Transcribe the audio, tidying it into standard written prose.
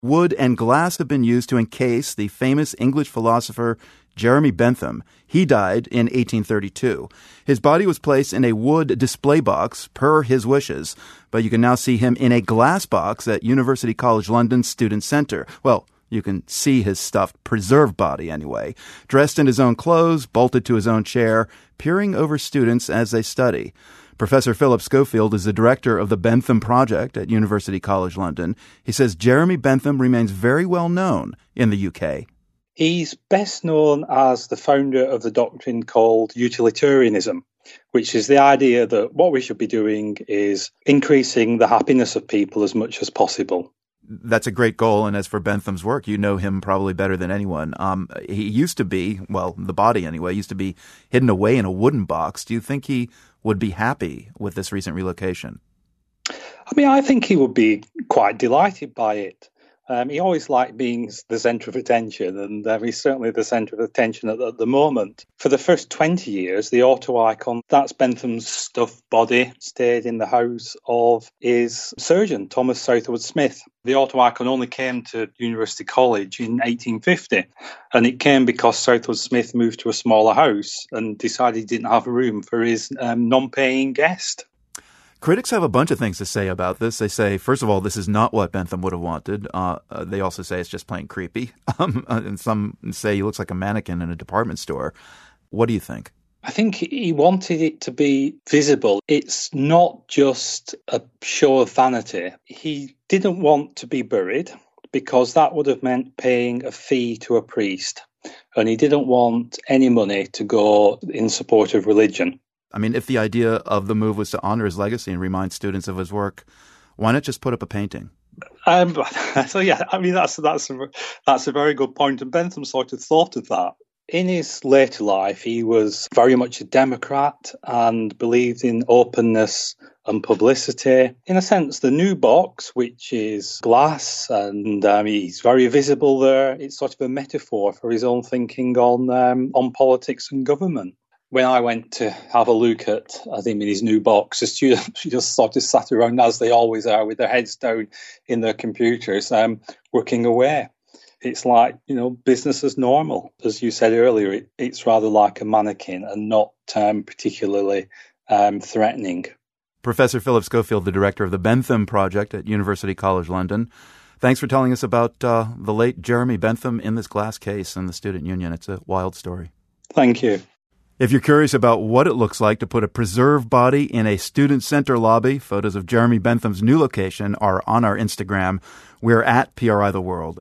Wood and glass have been used to encase the famous English philosopher Jeremy Bentham. He died in 1832. His body was placed in a wood display box per his wishes, but you can now see him in a glass box at University College London's Student Centre. Well, you can see his stuffed, preserved body anyway, dressed in his own clothes, bolted to his own chair, peering over students as they study. Professor Philip Schofield is the director of the Bentham Project at University College London. He says Jeremy Bentham remains very well known in the UK. He's best known as the founder of the doctrine called utilitarianism, which is the idea that what we should be doing is increasing the happiness of people as much as possible. That's a great goal, and as for Bentham's work, you know him probably better than anyone. He used to be, well, the body anyway, used to be hidden away in a wooden box. Do you think he would be happy with this recent relocation? I think he would be quite delighted by it. He always liked being the centre of attention, and he's certainly the centre of attention at the moment. For the first 20 years, the auto icon, that's Bentham's stuffed body, stayed in the house of his surgeon, Thomas Southwood Smith. The auto icon only came to University College in 1850, and it came because Southwood Smith moved to a smaller house and decided he didn't have room for his non-paying guest. Critics have a bunch of things to say about this. They say, first of all, this is not what Bentham would have wanted. They also say it's just plain creepy. And some say he looks like a mannequin in a department store. What do you think? I think he wanted it to be visible. It's not just a show of vanity. He didn't want to be buried because that would have meant paying a fee to a priest. And he didn't want any money to go in support of religion. If the idea of the move was to honor his legacy and remind students of his work, why not just put up a painting? That's a very good point. And Bentham sort of thought of that. In his later life, he was very much a Democrat and believed in openness and publicity. In a sense, the new box, which is glass, and he's very visible there, it's sort of a metaphor for his own thinking on politics and government. When I went to have a look at him in his new box, the students just sort of sat around, as they always are, with their heads down in their computers, working away. It's like, business as normal. As you said earlier, it's rather like a mannequin and not particularly threatening. Professor Philip Schofield, the director of the Bentham Project at University College London. Thanks for telling us about the late Jeremy Bentham in this glass case in the Student Union. It's a wild story. Thank you. If you're curious about what it looks like to put a preserved body in a student center lobby, photos of Jeremy Bentham's new location are on our Instagram. We're at PRI The World.